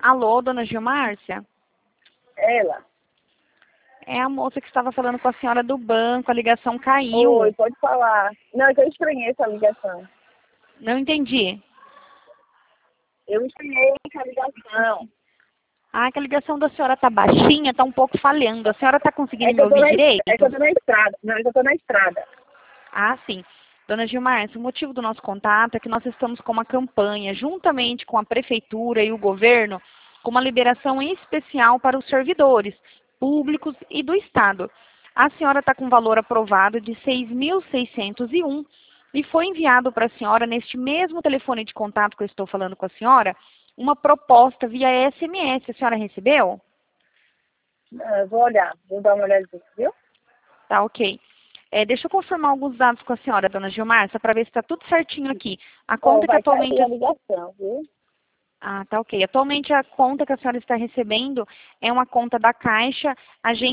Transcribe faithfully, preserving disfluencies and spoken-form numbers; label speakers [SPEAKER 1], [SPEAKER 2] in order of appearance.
[SPEAKER 1] Alô, dona Gilmárcia?
[SPEAKER 2] Ela.
[SPEAKER 1] É a moça que estava falando com a senhora do banco, a ligação caiu.
[SPEAKER 2] Oi, pode falar. Não, é que eu estranhei essa ligação.
[SPEAKER 1] Não entendi.
[SPEAKER 2] Eu estranhei essa ligação.
[SPEAKER 1] Ah, que a ligação da senhora tá baixinha, tá um pouco falhando. A senhora tá conseguindo
[SPEAKER 2] É que
[SPEAKER 1] me
[SPEAKER 2] eu tô
[SPEAKER 1] ouvir
[SPEAKER 2] na,
[SPEAKER 1] direito?
[SPEAKER 2] é que eu tô na estrada. Não, é que eu tô na estrada.
[SPEAKER 1] Ah, sim. Dona Gilmárcia, o motivo do nosso contato é que nós estamos com uma campanha, juntamente com a Prefeitura e o governo, com uma liberação especial para os servidores públicos e do Estado. A senhora está com valor aprovado de seis mil seiscentos e um e foi enviado para a senhora, neste mesmo telefone de contato que eu estou falando com a senhora, uma proposta via S M S. A senhora recebeu?
[SPEAKER 2] Não, eu vou olhar. Vou dar uma olhadinha, viu?
[SPEAKER 1] Tá, ok. É, deixa eu confirmar alguns dados com a senhora, dona Gilmárcia, para ver se está tudo certinho aqui. A
[SPEAKER 2] Ó,
[SPEAKER 1] conta que
[SPEAKER 2] vai
[SPEAKER 1] atualmente...
[SPEAKER 2] cair a ligação, viu?
[SPEAKER 1] Ah, tá ok. Atualmente a conta que a senhora está recebendo é uma conta da Caixa, agência